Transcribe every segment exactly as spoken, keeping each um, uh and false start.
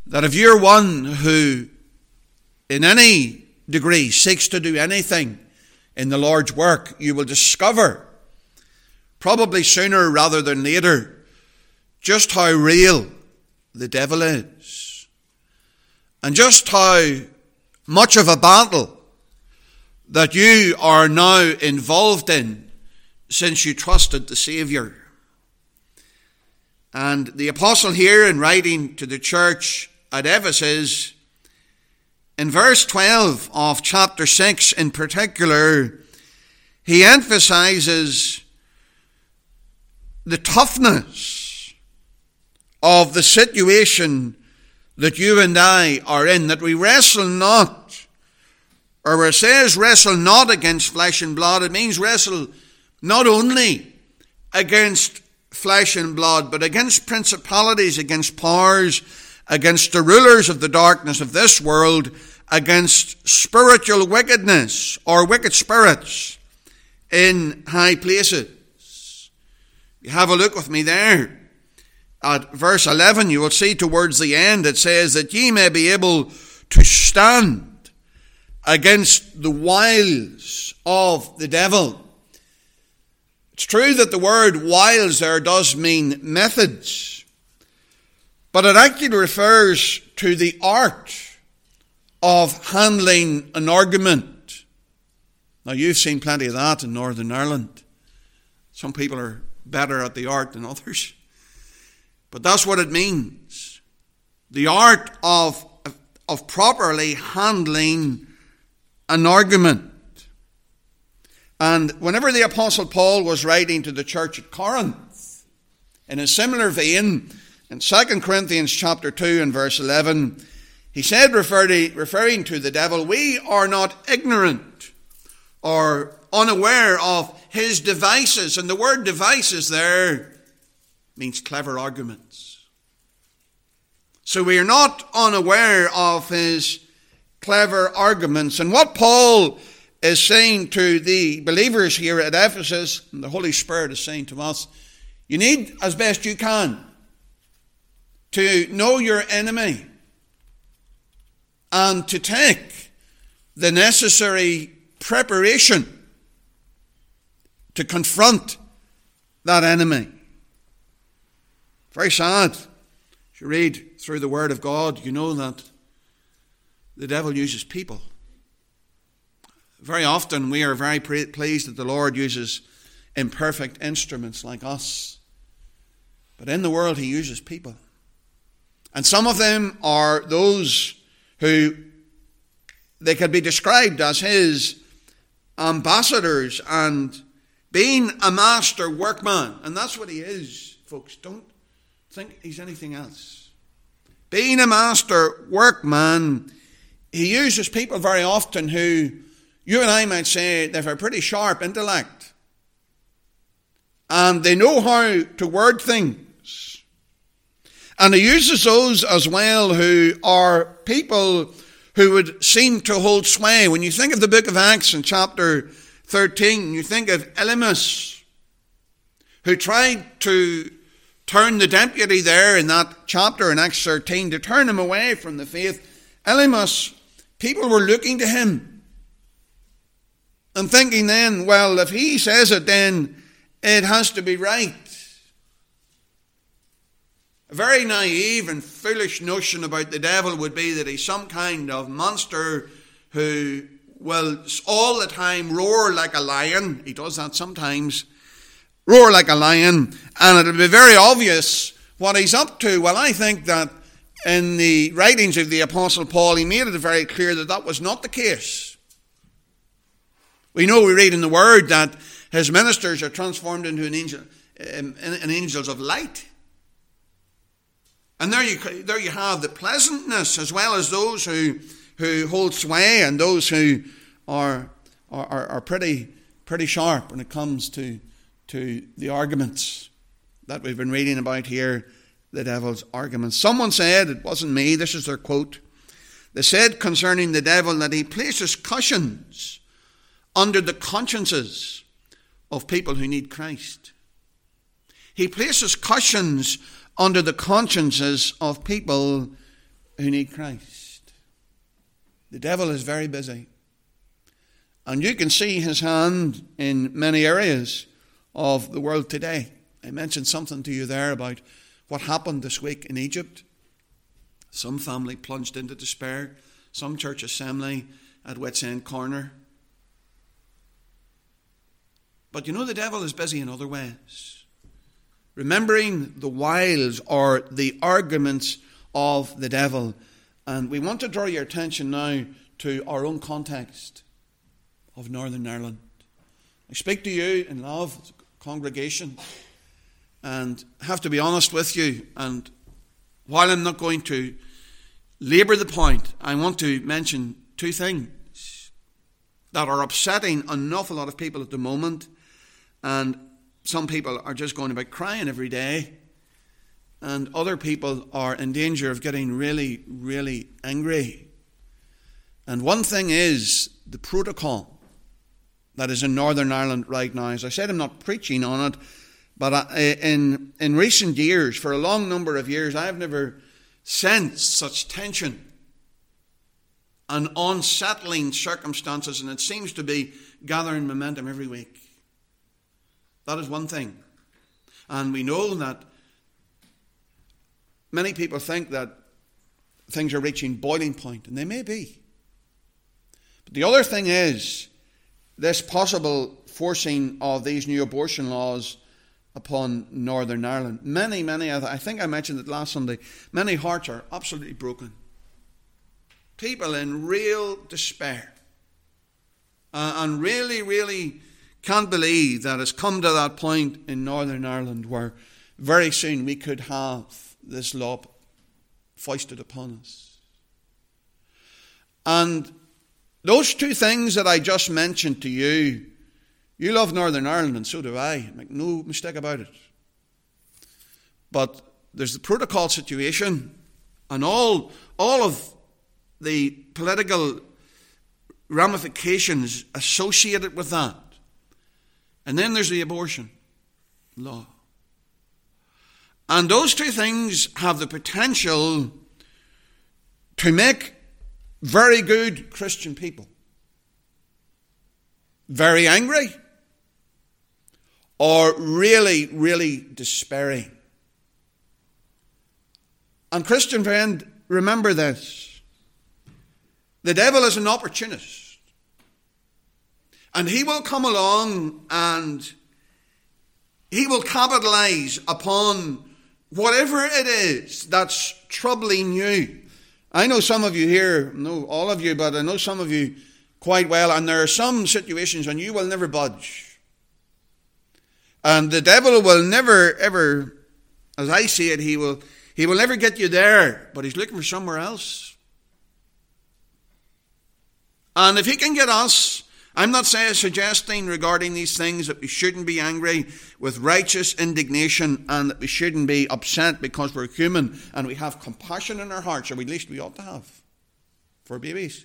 that if you're one who in any degree seeks to do anything in the Lord's work, you will discover, probably sooner rather than later, just how real the devil is, and just how much of a battle that you are now involved in since you trusted the Saviour. And the apostle here, in writing to the church at Ephesus, in verse twelve of chapter six in particular, he emphasizes the toughness of the situation that you and I are in, that we wrestle not, or where it says wrestle not against flesh and blood, it means wrestle not only against flesh and blood, but against principalities, against powers, against the rulers of the darkness of this world, against spiritual wickedness or wicked spirits in high places. You have a look with me there at verse eleven. You will see towards the end it says that ye may be able to stand against the wiles of the devil. It's true that the word wiles there does mean methods, but it actually refers to the art of handling an argument. Now, you've seen plenty of that in Northern Ireland. Some people are better at the art than others, but that's what it means. The art of, of properly handling an argument. And whenever the Apostle Paul was writing to the church at Corinth, in a similar vein, in Second Corinthians chapter two and verse eleven, he said, referring, referring to the devil, we are not ignorant or unaware of his devices. And the word devices there means clever arguments. So we are not unaware of his clever arguments. And what Paul is saying to the believers here at Ephesus, and the Holy Spirit is saying to us, you need, as best you can, to know your enemy and to take the necessary preparation to confront that enemy. Very sad. If you read through the Word of God, you know that the devil uses people. Very often we are very pleased that the Lord uses imperfect instruments like us. But in the world he uses people. And some of them are those who they could be described as his ambassadors and being a master workman. And that's what he is, folks. Don't think he's anything else. Being a master workman, he uses people very often who, you and I might say, they have a pretty sharp intellect. And they know how to word things. And he uses those as well who are people who would seem to hold sway. When you think of the book of Acts in chapter thirteen, you think of Elymas, who tried to turn the deputy there in that chapter in Acts thirteen, to turn him away from the faith. Elymas, people were looking to him and thinking then, well, if he says it, then it has to be right. A very naive and foolish notion about the devil would be that he's some kind of monster who will all the time roar like a lion. He does that sometimes. Roar like a lion. And it'll be very obvious what he's up to. Well, I think that in the writings of the Apostle Paul, he made it very clear that that was not the case. We know, we read in the Word that his ministers are transformed into an angel, um, an angels of light. And there you there you have the pleasantness, as well as those who who hold sway and those who are are, are pretty pretty sharp when it comes to to the arguments that we've been reading about here, the devil's arguments. Someone said, it wasn't me, this is their quote. They said concerning the devil that he places cushions under the consciences of people who need Christ. He places cushions under the consciences of people who need Christ. The devil is very busy. And you can see his hand in many areas of the world today. I mentioned something to you there about what happened this week in Egypt. Some family plunged into despair. Some church assembly at wit's end corner. But you know, the devil is busy in other ways. Remembering the wiles or the arguments of the devil. And we want to draw your attention now to our own context of Northern Ireland. I speak to you in love, congregation, and have to be honest with you. And while I'm not going to labour the point, I want to mention two things that are upsetting an awful lot of people at the moment. And some people are just going about crying every day. And other people are in danger of getting really, really angry. And one thing is the protocol that is in Northern Ireland right now. As I said, I'm not preaching on it, but in, in recent years, for a long number of years, I have never sensed such tension and unsettling circumstances, and it seems to be gathering momentum every week. That is one thing. And we know that many people think that things are reaching boiling point, and they may be. But the other thing is this possible forcing of these new abortion laws upon Northern Ireland. Many, many, I think I mentioned it last Sunday, many hearts are absolutely broken. People in real despair. Uh, and really, really can't believe that it's come to that point in Northern Ireland where very soon we could have this law foisted upon us. And those two things that I just mentioned to you, you love Northern Ireland and so do I. Make no mistake about it. But there's the protocol situation and all, all of the political ramifications associated with that. And then there's the abortion law. And those two things have the potential to make very good Christian people very angry or really, really despairing. And Christian friend, remember this. The devil is an opportunist. And he will come along and he will capitalize upon whatever it is that's troubling you. I know some of you here, no all of you, but I know some of you quite well, and there are some situations when you will never budge. And the devil will never, ever, as I see it, he will he will never get you there, but he's looking for somewhere else. And if he can get us, I'm not saying, suggesting regarding these things that we shouldn't be angry with righteous indignation and that we shouldn't be upset because we're human and we have compassion in our hearts, or at least we ought to have, for babies.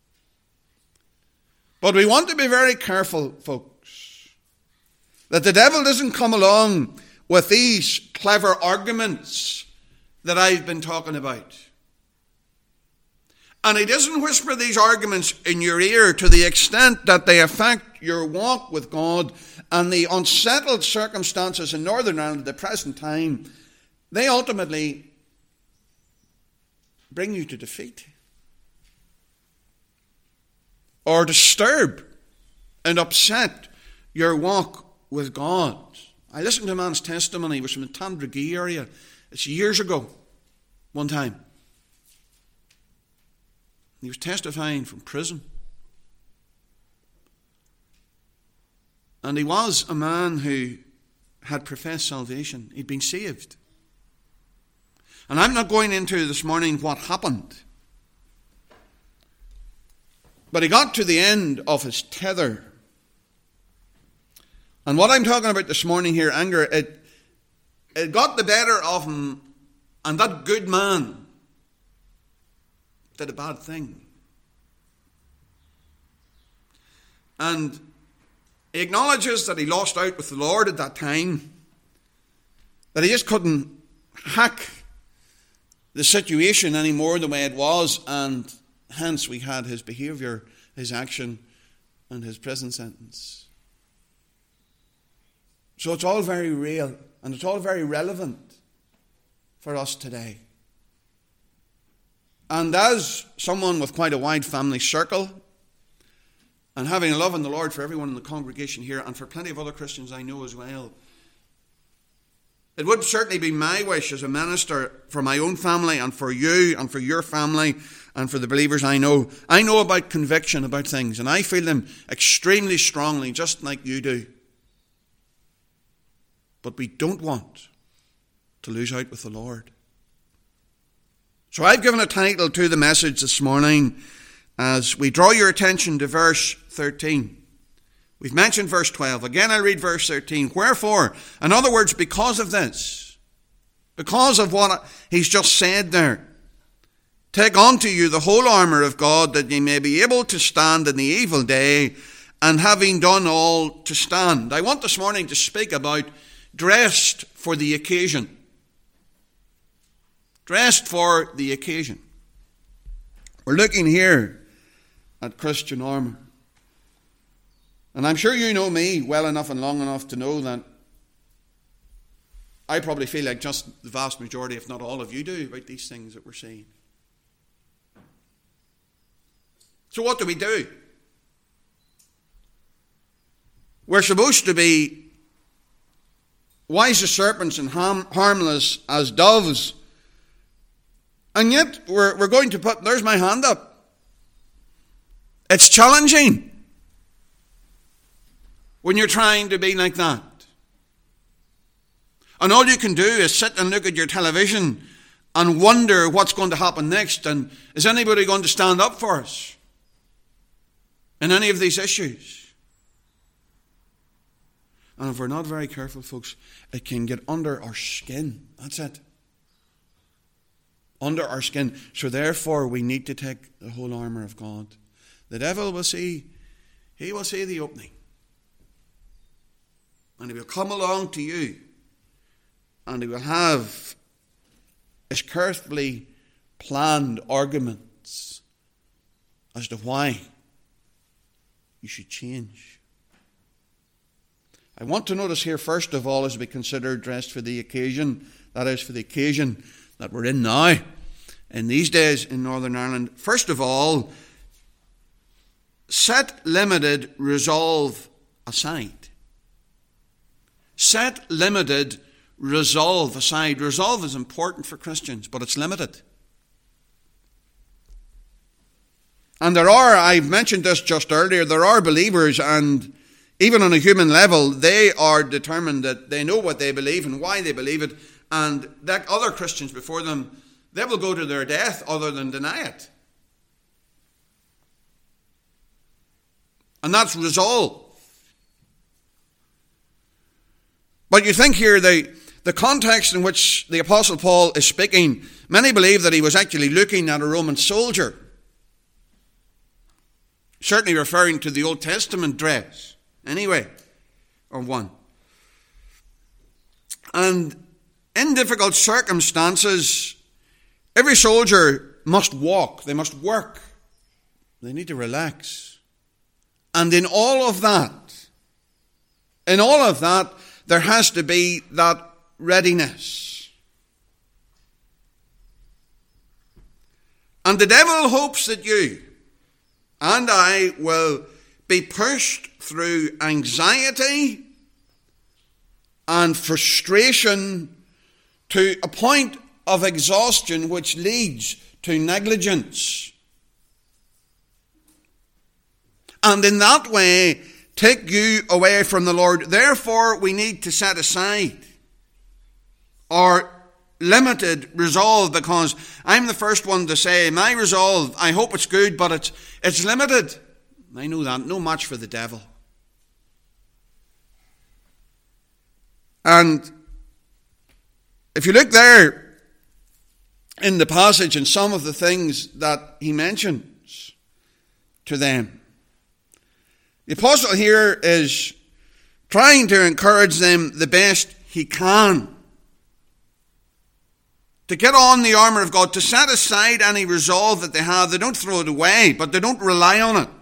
But we want to be very careful, folks, that the devil doesn't come along with these clever arguments that I've been talking about. And he doesn't whisper these arguments in your ear to the extent that they affect your walk with God, and the unsettled circumstances in Northern Ireland at the present time, they ultimately bring you to defeat or disturb and upset your walk with God. I listened to a man's testimony. He was from the Tandragee area. It's years ago, one time. He was testifying from prison. And he was a man who had professed salvation. He'd been saved. And I'm not going into this morning what happened. But he got to the end of his tether. And what I'm talking about this morning here, anger, it, it got the better of him, and that good man did a bad thing. And he acknowledges that he lost out with the Lord at that time, that he just couldn't hack the situation anymore the way it was, and hence we had his behaviour, his action, and his prison sentence. So it's all very real, and it's all very relevant for us today. And as someone with quite a wide family circle, and having a love in the Lord for everyone in the congregation here, and for plenty of other Christians I know as well, it would certainly be my wish as a minister for my own family and for you and for your family and for the believers I know. I know about conviction about things, and I feel them extremely strongly, just like you do. But we don't want to lose out with the Lord. So I've given a title to the message this morning as we draw your attention to verse thirteen. We've mentioned verse twelve. Again, I'll read verse thirteen. Wherefore, in other words, because of this, because of what he's just said there, take unto you the whole armour of God, that ye may be able to stand in the evil day, and having done all, to stand. I want this morning to speak about dressed for the occasion. Dressed for the occasion. We're looking here at Christian armour. And I'm sure you know me well enough and long enough to know that I probably feel like just the vast majority, if not all of you do, about these things that we're seeing. So what do we do? We're supposed to be wise as serpents and harm, harmless as doves. And yet we're, we're going to put, there's my hand up. It's challenging when you're trying to be like that. And all you can do is sit and look at your television and wonder what's going to happen next, and is anybody going to stand up for us in any of these issues? And if we're not very careful, folks, it can get under our skin. That's it. Under our skin. So therefore, we need to take the whole armour of God. The devil will see, he will see the opening. And he will come along to you, and he will have his carefully planned arguments as to why you should change. I want to notice here, first of all, as we consider dressed for the occasion, that is, for the occasion that we're in now, in these days in Northern Ireland, first of all, set limited resolve aside. Set limited resolve aside. Resolve is important for Christians, but it's limited. And there are, I've mentioned this just earlier, there are believers, and even on a human level, they are determined that they know what they believe and why they believe it, and that other Christians before them, they will go to their death other than deny it. And that's resolve. But you think here, the, the context in which the Apostle Paul is speaking, many believe that he was actually looking at a Roman soldier. Certainly referring to the Old Testament dress. Anyway, or one. And in difficult circumstances, every soldier must walk. They must work. They need to relax. And in all of that, in all of that, there has to be that readiness. And the devil hopes that you and I will be pushed through anxiety and frustration to a point of exhaustion which leads to negligence. And in that way, take you away from the Lord. Therefore, we need to set aside our limited resolve, because I'm the first one to say, my resolve, I hope it's good, but it's, it's limited. I know that. No match for the devil. And if you look there in the passage and some of the things that he mentions to them, the apostle here is trying to encourage them the best he can to get on the armour of God, to set aside any resolve that they have. They don't throw it away, but they don't rely on it.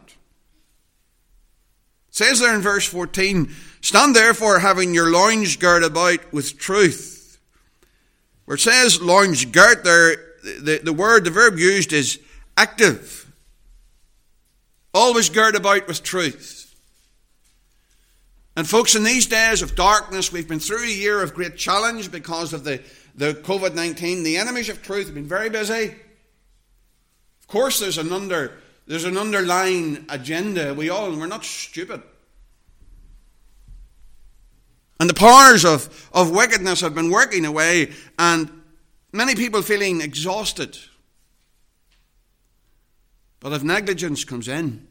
It says there in verse fourteen, stand therefore having your loins girt about with truth. Where it says loins girt there, the, the word, the verb used is active. Always girt about with truth. And folks, in these days of darkness, we've been through a year of great challenge because of the, the covid nineteen. The enemies of truth have been very busy. Of course, there's an under there's an underlying agenda. We all we're not stupid. And the powers of, of wickedness have been working away, and many people feeling exhausted. But if negligence comes in,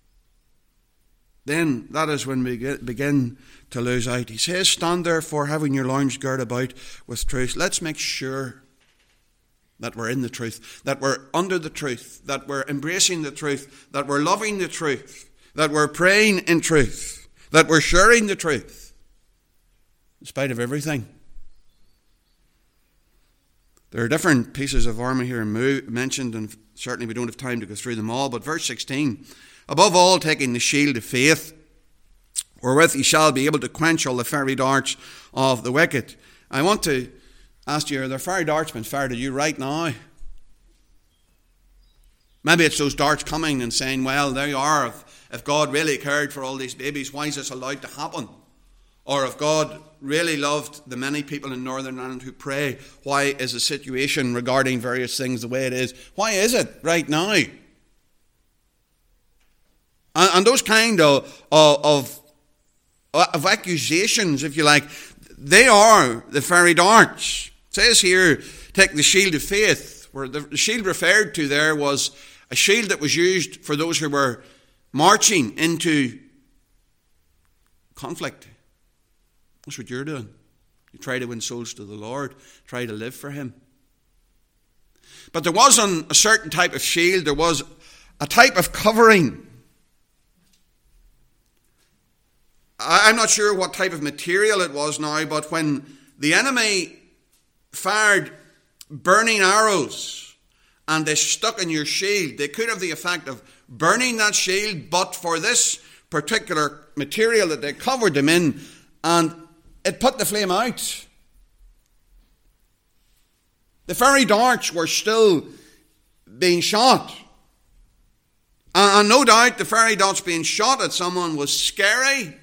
then that is when we get, begin to lose out. He says, stand therefore having your loins girt about with truth. Let's make sure that we're in the truth, that we're under the truth, that we're embracing the truth, that we're loving the truth, that we're praying in truth, that we're sharing the truth, in spite of everything. There are different pieces of armour here mentioned, and certainly we don't have time to go through them all, but verse sixteen, above all, taking the shield of faith, wherewith ye shall be able to quench all the fiery darts of the wicked. I want to ask you, are there fiery darts being fired at you right now? Maybe it's those darts coming and saying, well, there you are. If, if God really cared for all these babies, why is this allowed to happen? Or if God really loved the many people in Northern Ireland who pray, why is the situation regarding various things the way it is? Why is it right now? And, and those kind of, of, of accusations, if you like, they are the fiery darts. It says here, take the shield of faith, where the shield referred to there was a shield that was used for those who were marching into conflict. That's what you're doing. You try to win souls to the Lord, try to live for Him. But there wasn't a certain type of shield, there was a type of covering. I'm not sure what type of material it was now, but when the enemy fired burning arrows and they stuck in your shield, they could have the effect of burning that shield, but for this particular material that they covered them in, and it put the flame out. The fiery darts were still being shot. And no doubt the fiery darts being shot at someone was scary.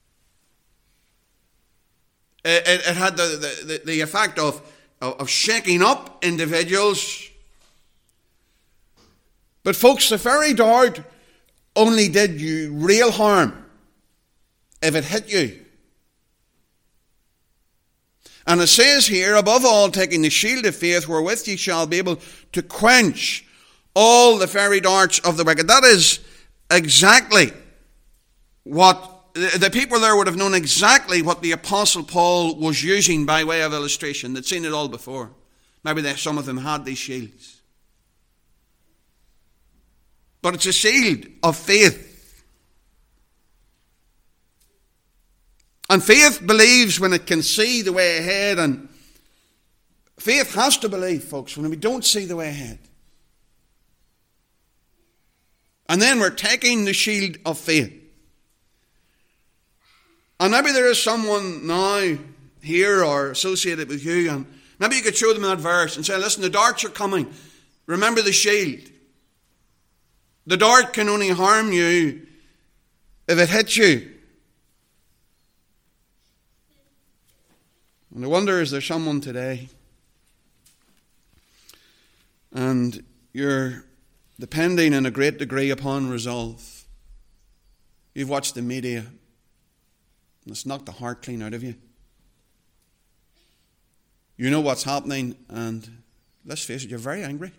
It, it, it had the, the, the effect of, of shaking up individuals. But folks, the fiery dart only did you real harm if it hit you. And it says here, above all, taking the shield of faith, wherewith ye shall be able to quench all the fiery darts of the wicked. That is exactly what the people there would have known, exactly what the Apostle Paul was using by way of illustration. They'd seen it all before. Maybe they, some of them had these shields. But it's a shield of faith. And faith believes when it can see the way ahead, and faith has to believe, folks, when we don't see the way ahead. And then we're taking the shield of faith. And maybe there is someone now here or associated with you, and maybe you could show them that verse and say, listen, the darts are coming. Remember the shield. The dart can only harm you if it hits you. And I wonder, is there someone today and you're depending in a great degree upon resolve. You've watched the media and it's knocked the heart clean out of you. You know what's happening, and let's face it, you're very angry.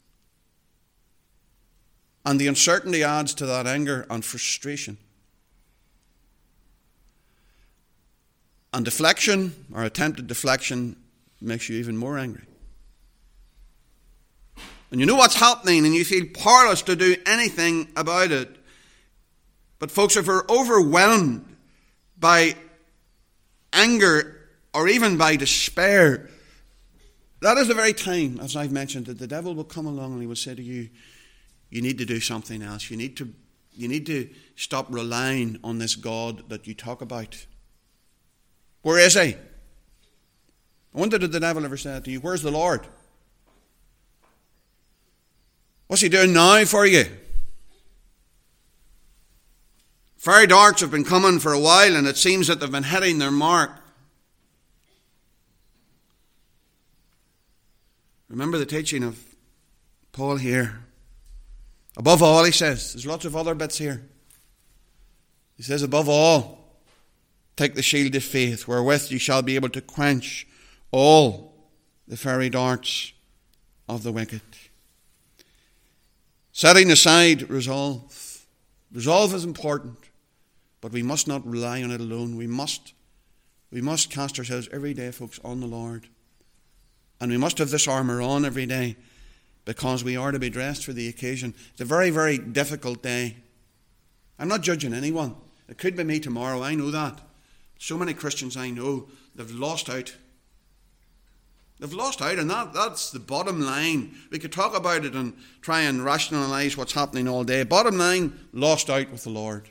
And the uncertainty adds to that anger and frustration. And deflection, or attempted deflection, makes you even more angry. And you know what's happening, and you feel powerless to do anything about it. But folks, if we're overwhelmed by anger or even by despair, that is the very time, as I've mentioned, that the devil will come along and he will say to you, you need to do something else. You need to, you need to stop relying on this God that you talk about. Where is he? I wonder, did the devil ever say that to you? Where's the Lord? What's he doing now for you? Fiery darts have been coming for a while, and it seems that they've been hitting their mark. Remember the teaching of Paul here. Above all, he says, there's lots of other bits here. He says, above all, take the shield of faith, wherewith you shall be able to quench all the fiery darts of the wicked. Setting aside resolve. Resolve is important, but we must not rely on it alone. We must, we must cast ourselves every day, folks, on the Lord. And we must have this armour on every day, because we are to be dressed for the occasion. It's a very, very difficult day. I'm not judging anyone. It could be me tomorrow, I know that. So many Christians I know, they've lost out. They've lost out, and that, that's the bottom line. We could talk about it and try and rationalise what's happening all day. Bottom line, lost out with the Lord.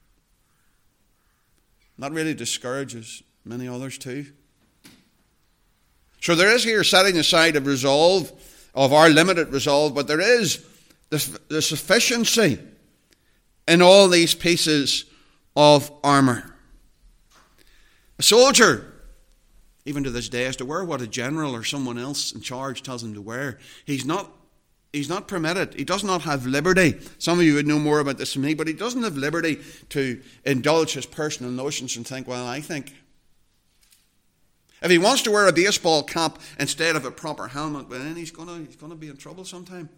That really discourages many others too. So there is here setting aside of resolve, of our limited resolve, but there is the, the sufficiency in all these pieces of armour. A soldier, even to this day, has to wear what a general or someone else in charge tells him to wear. He's not, he's not permitted. He does not have liberty. Some of you would know more about this than me, but he doesn't have liberty to indulge his personal notions and think, well, I think. If he wants to wear a baseball cap instead of a proper helmet, well, then he's going to, he's going to be in trouble sometime.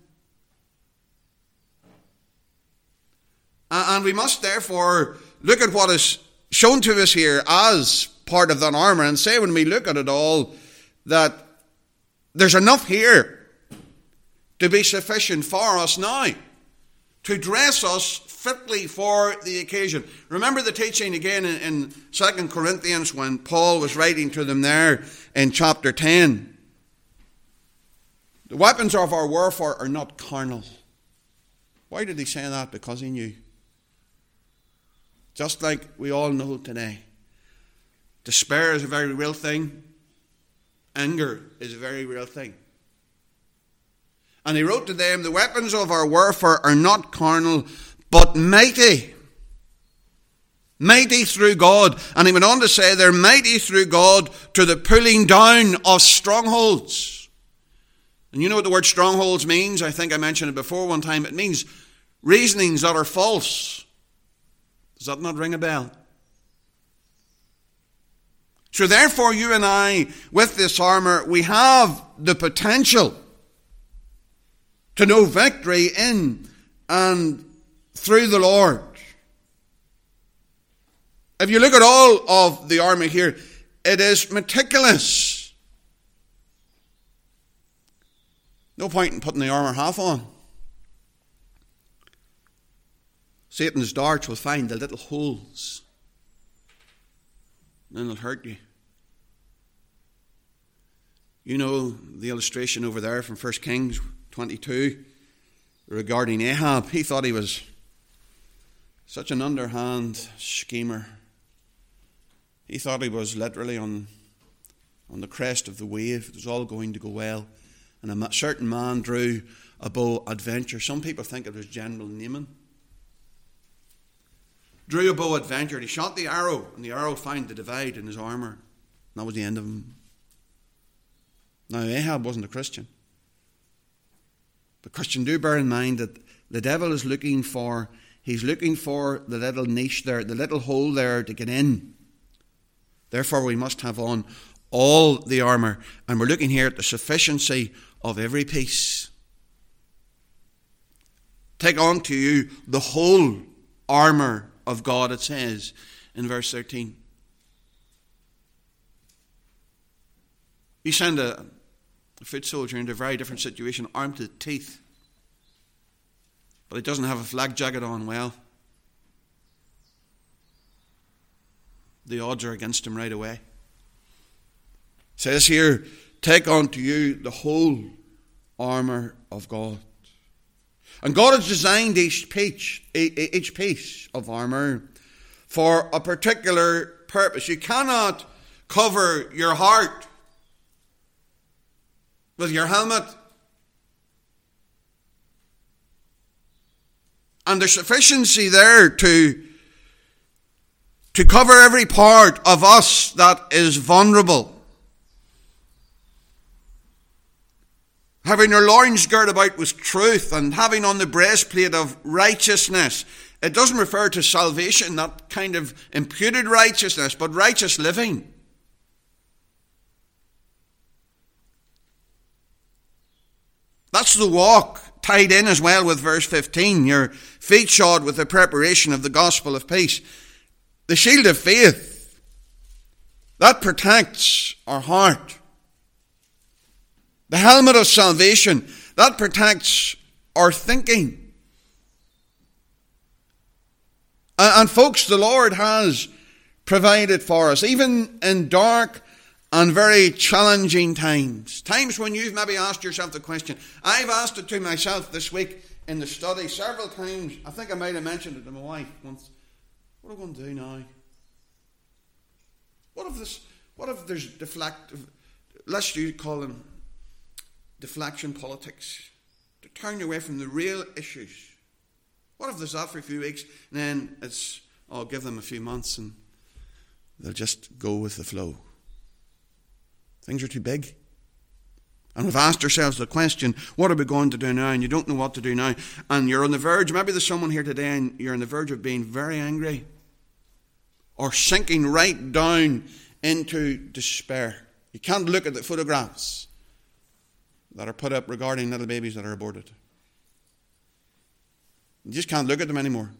And we must therefore look at what is shown to us here as part of that armour and say, when we look at it all, that there's enough here to be sufficient for us now, to dress us fitly for the occasion. Remember the teaching again in, in Second Corinthians when Paul was writing to them there in chapter ten. The weapons of our warfare are not carnal. Why did he say that? Because he knew. Just like we all know today. Despair is a very real thing. Anger is a very real thing. And he wrote to them, the weapons of our warfare are not carnal, but mighty. Mighty through God. And he went on to say, they're mighty through God to the pulling down of strongholds. And you know what the word strongholds means? I think I mentioned it before one time. It means reasonings that are false. Does that not ring a bell? So therefore, you and I, with this armour, we have the potential to know victory in and through the Lord. If you look at all of the armour here, it is meticulous. No point in putting the armour half on. Satan's darts will find the little holes, and then it'll hurt you. You know the illustration over there from First Kings twenty-two regarding Ahab. He thought he was such an underhand schemer. He thought he was literally on, on the crest of the wave. It was all going to go well. And a certain man drew a bow adventure. Some people think it was General Naaman. Drew a bow adventure, and he shot the arrow, and the arrow found the divide in his armour. And that was the end of him. Now, Ahab wasn't a Christian. But Christian, do bear in mind that the devil is looking for, he's looking for the little niche there, the little hole there to get in. Therefore, we must have on all the armour. And we're looking here at the sufficiency of every piece. Take on to you the whole armour of God, it says in verse thirteen. You send a, a foot soldier into a very different situation, armed to the teeth, but he doesn't have a flak jacket on. Well, the odds are against him right away. It says here take unto you the whole armour of God. And God has designed each piece, each piece of armour for a particular purpose. You cannot cover your heart with your helmet. And there's sufficiency there to, to cover every part of us that is vulnerable. Having your loins girt about with truth and having on the breastplate of righteousness. It doesn't refer to salvation, that kind of imputed righteousness, but righteous living. That's the walk, tied in as well with verse fifteen. Your feet shod with the preparation of the gospel of peace. The shield of faith, that protects our heart. The helmet of salvation, that protects our thinking. And, and folks, the Lord has provided for us, even in dark and very challenging times. Times when you've maybe asked yourself the question. I've asked it to myself this week in the study several times. I think I might have mentioned it to my wife once. What am I going to do now? What if this? What if there's deflect? Let's you call them deflection politics, to turn you away from the real issues. What if there's that for a few weeks, and then it's, I'll give them a few months, and they'll just go with the flow. Things are too big. And we've asked ourselves the question, what are we going to do now? And you don't know what to do now. And you're on the verge, maybe there's someone here today, and you're on the verge of being very angry, or sinking right down into despair. You can't look at the photographs that are put up regarding little babies that are aborted. You just can't look at them anymore.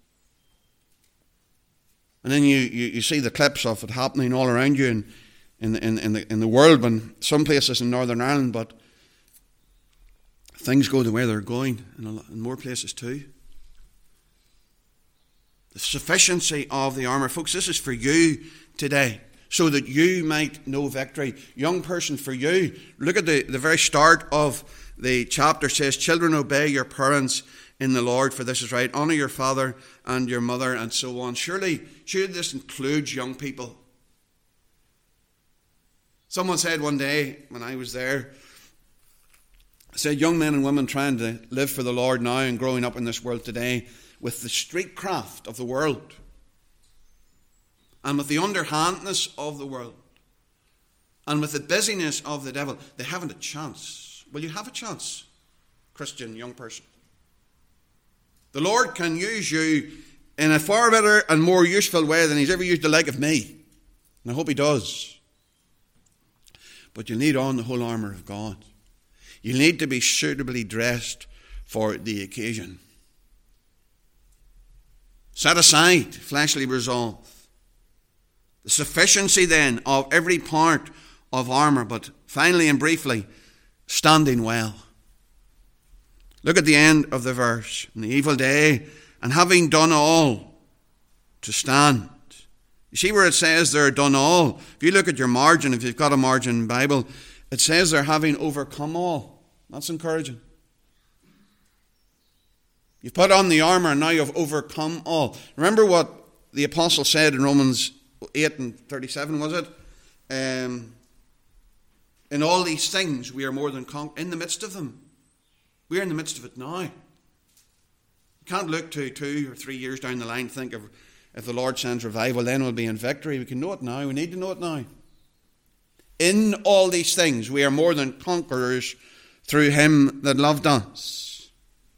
And then you, you, you see the clips of it happening all around you in, in, in, in, the, in the world, when some places in Northern Ireland, but things go the way they're going in, a, in more places too. The sufficiency of the armour. Folks, this is for you today, so that you might know victory. Young person, for you, look at the, the very start of the chapter. Says, children, obey your parents in the Lord, for this is right. Honour your father and your mother, and so on. Surely, surely this includes young people. Someone said one day when I was there, said young men and women trying to live for the Lord now and growing up in this world today with the streetcraft of the world and with the underhandness of the world and with the busyness of the devil, they haven't a chance. Will you have a chance, Christian young person? The Lord can use you in a far better and more useful way than he's ever used the like of me. And I hope he does. But you need on the whole armour of God. You need to be suitably dressed for the occasion. Set aside fleshly resolve. The sufficiency then of every part of armour, but finally and briefly, standing well. Look at the end of the verse. In the evil day, and having done all, to stand. You see where it says they're done all? If you look at your margin, if you've got a margin Bible, it says they're having overcome all. That's encouraging. You've put on the armour and now you've overcome all. Remember what the apostle said in Romans eight and thirty-seven, was it? Um, in all these things we are more than conquerors. In the midst of them. We are in the midst of it now. You can't look to two or three years down the line and think of, if the Lord sends revival, then we'll be in victory. We can know it now. We need to know it now. In all these things we are more than conquerors through him that loved us.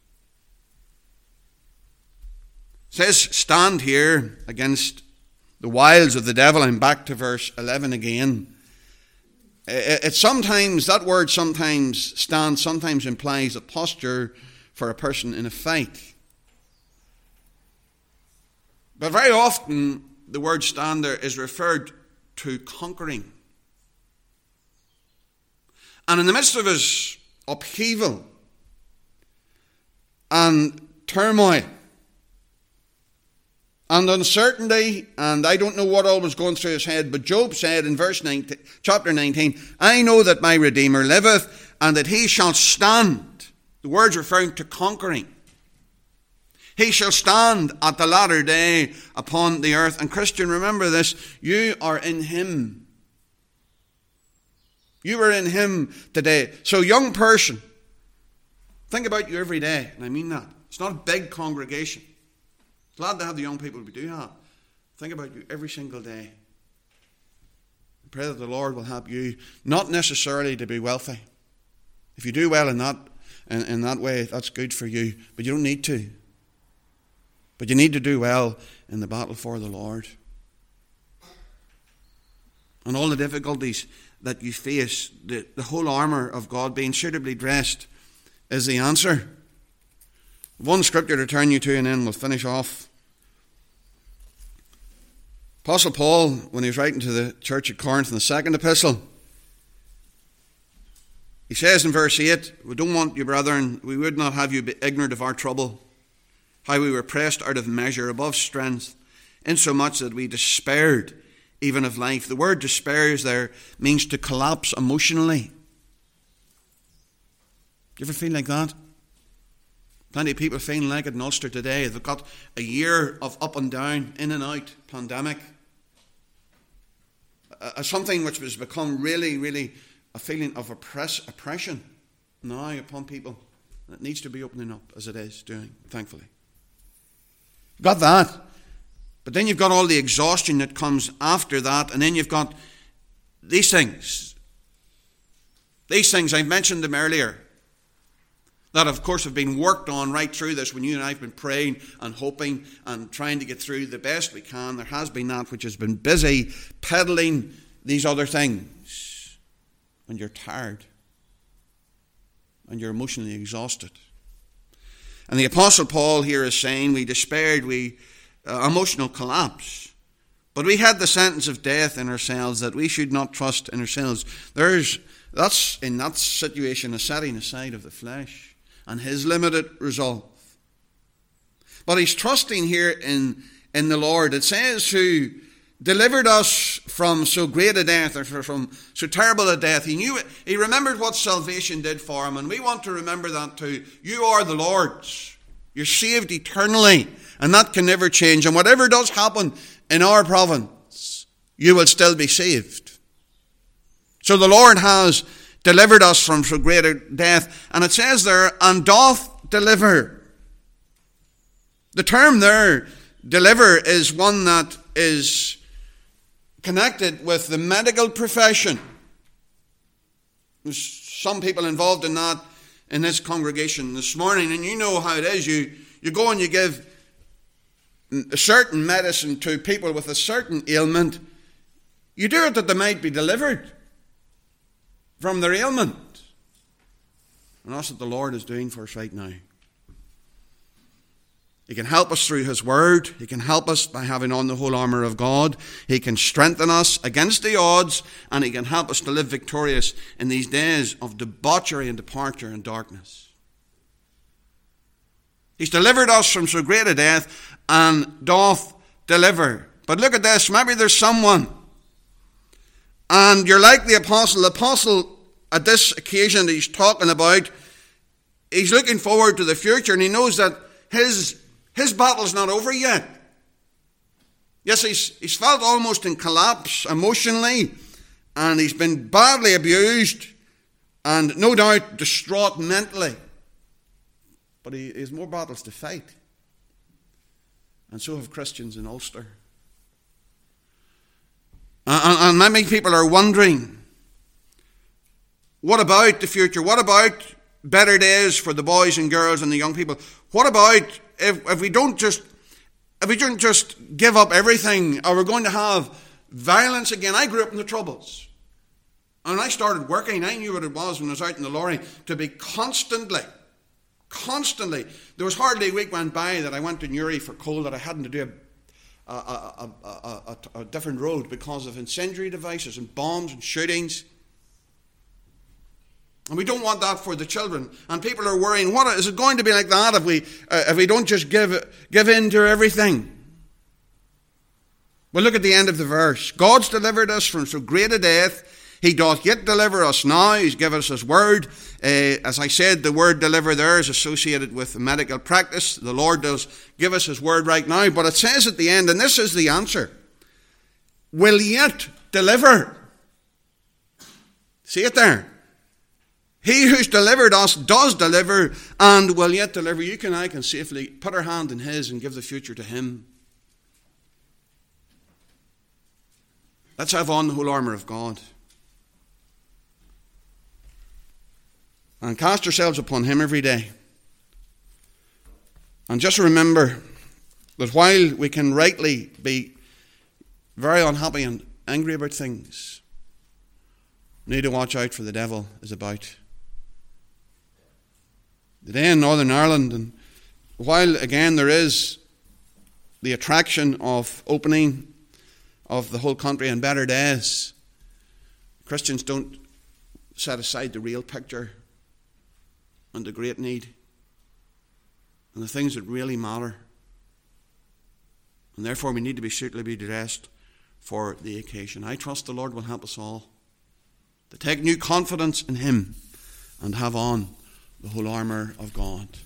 It says, stand here against the wiles of the devil. I'm back to verse eleven again. It, it sometimes, that word sometimes, stand, sometimes implies a posture for a person in a fight. But very often the word stand there is referred to conquering. And in the midst of his upheaval and turmoil and uncertainty, and I don't know what all was going through his head, but Job said in verse nineteen, chapter nineteen, I know that my Redeemer liveth, and that he shall stand. The word's referring to conquering. He shall stand at the latter day upon the earth. And Christian, remember this, you are in him. You are in him today. So young person, think about you every day, and I mean that. It's not a big congregation. Glad to have the young people we do have. Think about you every single day. I pray that the Lord will help you, not necessarily to be wealthy. If you do well in that, in, in that way, that's good for you, but you don't need to. But you need to do well in the battle for the Lord. And all the difficulties that you face, the, the whole armour of God, being suitably dressed, is the answer. One scripture to turn you to, and then we'll finish off. Apostle Paul, when he was writing to the church at Corinth in the second epistle, he says in verse eight, we don't want you, brethren, we would not have you be ignorant of our trouble, how we were pressed out of measure above strength, insomuch that we despaired even of life. The word despairs there means to collapse emotionally. Do you ever feel like that? Plenty of people feeling like it in Ulster today. They've got a year of up and down, in and out, pandemic. Uh, something which has become really, really a feeling of oppress, oppression now upon people. And it needs to be opening up, as it is doing, thankfully. Got that. But then you've got all the exhaustion that comes after that. And then you've got these things. These things, I mentioned them earlier. That, of course, have been worked on right through this when you and I have been praying and hoping and trying to get through the best we can. There has been that which has been busy peddling these other things. And you're tired. And you're emotionally exhausted. And the Apostle Paul here is saying we despaired, we uh, emotional collapse. But we had the sentence of death in ourselves, that we should not trust in ourselves. There's that's in that situation a setting aside of the flesh and his limited resolve. But he's trusting here in, in the Lord. It says, who delivered us from so great a death, or from so terrible a death. He knew it. He remembered what salvation did for him, and we want to remember that too. You are the Lord's. You're saved eternally, and that can never change. And whatever does happen in our province, you will still be saved. So the Lord has delivered us from so great a death. And it says there, and doth deliver. The term there, deliver, is one that is connected with the medical profession. There's some people involved in that in this congregation this morning, and you know how it is. You, you go and you give a certain medicine to people with a certain ailment. You do it that they might be delivered from their ailment. And that's what the Lord is doing for us right now. He can help us through his word. He can help us by having on the whole armour of God. He can strengthen us against the odds, and he can help us to live victorious in these days of debauchery and departure and darkness. He's delivered us from so great a death, and doth deliver. But look at this. Maybe there's someone, and you're like the apostle. The apostle, at this occasion that he's talking about, he's looking forward to the future, and he knows that his, his battle's not over yet. Yes, he's, he's felt almost in collapse emotionally, and he's been badly abused, and no doubt distraught mentally. But he has more battles to fight. And so have Christians in Ulster. And, and many people are wondering, what about the future? What about better days for the boys and girls and the young people? What about if, if we don't just if we don't just give up everything? Are we going to have violence again? I grew up in the Troubles. And when I started working, I knew what it was when I was out in the lorry to be constantly, constantly. There was hardly a week went by that I went to Newry for coal that I hadn't to do a A, a, a, a, a different road because of incendiary devices and bombs and shootings. And we don't want that for the children. And people are worrying, what is it going to be like that if we uh, if we don't just give give in to everything? Well, look at the end of the verse. God's delivered us from so great a death. He doth yet deliver us now. He's given us his word. Uh, as I said, the word deliver there is associated with medical practice. The Lord does give us his word right now. But it says at the end, and this is the answer, will yet deliver. See it there? He who's delivered us does deliver and will yet deliver. You and I can safely put our hand in his and give the future to him. Let's have on the whole armour of God. And cast yourselves upon him every day. And just remember that while we can rightly be very unhappy and angry about things, we need to watch out for the devil is about. Today in Northern Ireland, and while again there is the attraction of opening of the whole country in better days, Christians don't set aside the real picture and the great need and the things that really matter. And therefore we need to be suitably dressed for the occasion. I trust the Lord will help us all to take new confidence in him and have on the whole armour of God.